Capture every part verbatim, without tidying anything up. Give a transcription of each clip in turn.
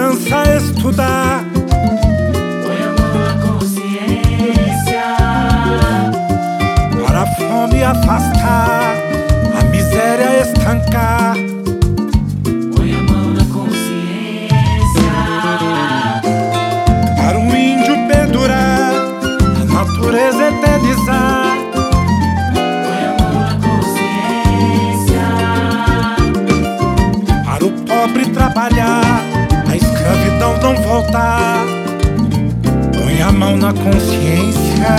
criança estudar. Põe a mão na consciência Para a fome afastar, a miséria estancar. Põe a mão na consciência Para o índio perdurar, a natureza eternizar. Põe a mão na consciência Para o pobre trabalhar, a escravidão não voltar. Põe a mão na consciência.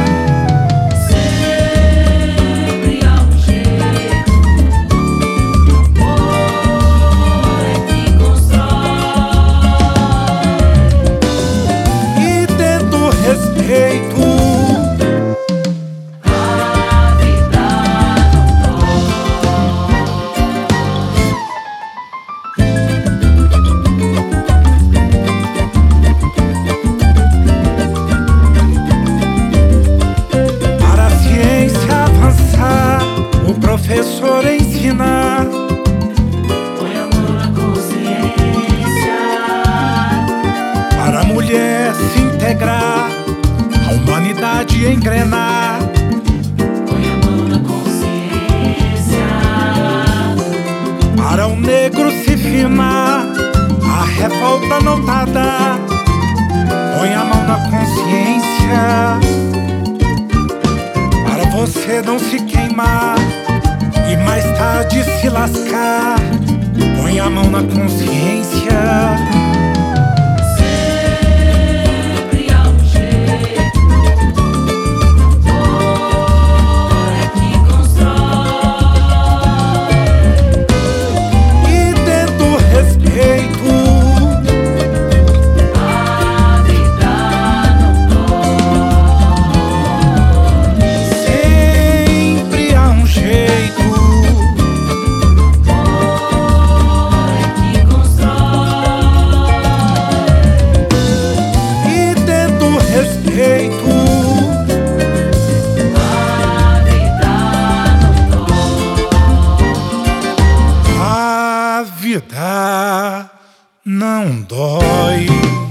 Sempre há um jeito. Amor é que constrói. E tendo respeito, A vida não para a ciência avançar, o professor ensinar. põe a mão na consciência Para a mulher se integrar, a humanidade engrenar. Põe a mão na consciência Para o negro se firmar, a revolta não tardar. Põe a mão na consciência. Para você não se queimar e mais tarde se lascar. Põe a mão na consciência. Sempre há um jeito. Amor é que constrói. E tendo respeito, A vida não dói. sempre há um jeito. Amor é que constrói. E tendo respeito, A vida não dói. a vida não dói.